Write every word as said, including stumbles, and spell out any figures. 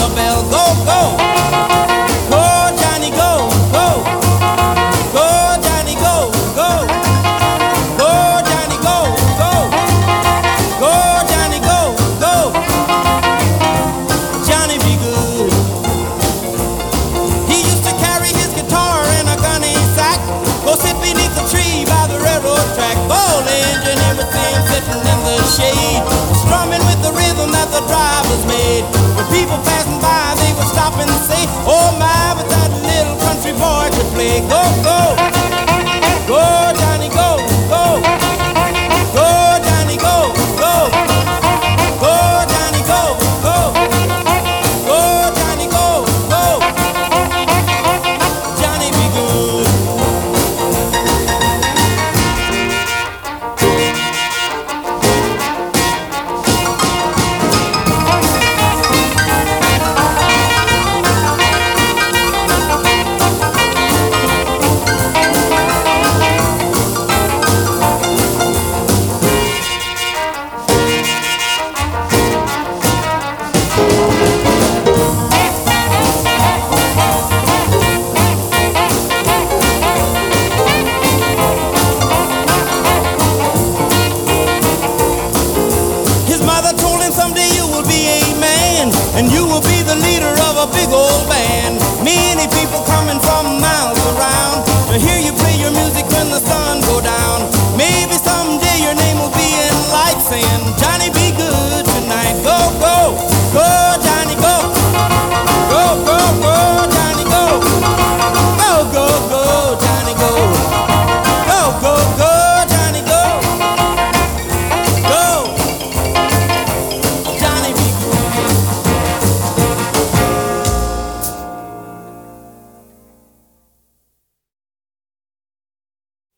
cowbell. Go, go. Go, Johnny, go, go. Go, Johnny, go, go. Go, Johnny, go, go. Go, Johnny, go, go. Johnny be good. He used to carry his guitar in a gunny sack. Go sit beneath the tree by the railroad track. Old engineer with him sitting in the shade, strumming with the rhythm that the drivers made. When people passing by, they would stop and say, oh my, but that little country boy could play. Go, go. Go, Johnny, go, go. Go, Johnny, go, go. Go, Johnny, go, go. Go, Johnny, go, go. Johnny be good. His mother told him someday you will be a man, and you will be the leader of a big old band. Many people coming from miles around to hear you play your music when the sun go down. Maybe